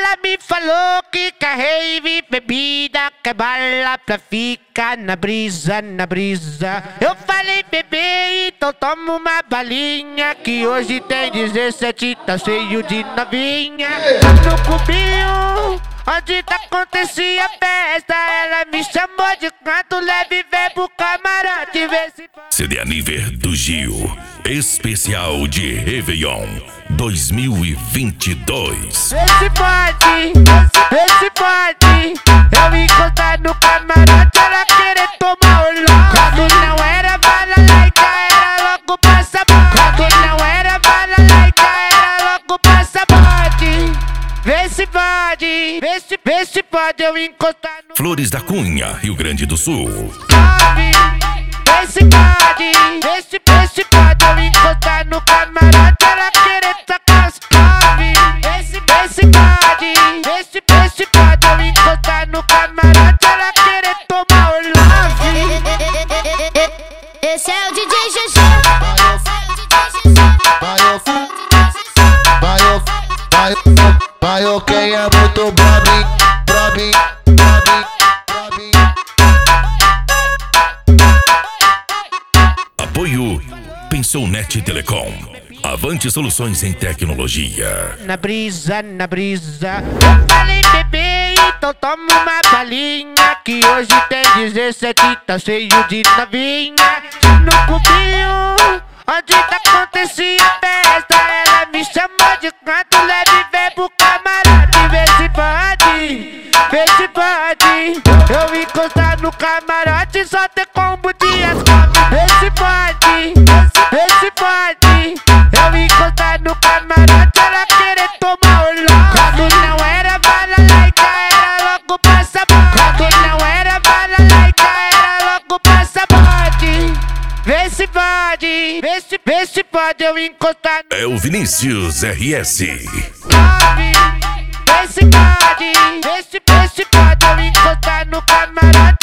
Ela me falou que quer rave, bebida, quer bala pra ficar na brisa, na brisa. Eu falei, bebê, então toma uma balinha, que hoje tem 17, tá cheio de novinha. No cubinho, onde acontecia a festa, ela me chamou de canto leve, veio pro camarote ver se... CD Aniver do Gil, especial de Réveillon 2022. Esse pode, eu encostar no camarote, ela querer tomar o louco. Quando não era balalaica, era logo passaporte. Quando não era balalaica, era logo passaporte. Vê se pode eu encostar no... Flores da Cunha, Rio Grande do Sul. Vê se pode eu encostar no camarote, ela querer tacar os cove. Vê se pode eu encostar no camarote, ela querer tomar o love. Esse é o DJ GG. Vai, quem é muito brabo. Apoio Pensou Net Telecom. Avante soluções em tecnologia. Na brisa, eu falei, bebê, então toma uma balinha, que hoje tem 17, tá cheio de novinha. No cubinho, onde acontecia a festa, ela me chamou de canto leve, veio pro camarote ver se pode, eu encostar no camarote, só ter combo de ascove. Vê se pode, eu encostar no camarote, ela querer tomar o louco. Quando não era balalaica, era logo passaporte. Quando não era balalaica, era logo passaporte. Vê se pode eu encostar no... É o Vinícius RS. Vê se pode eu encostar no camarote,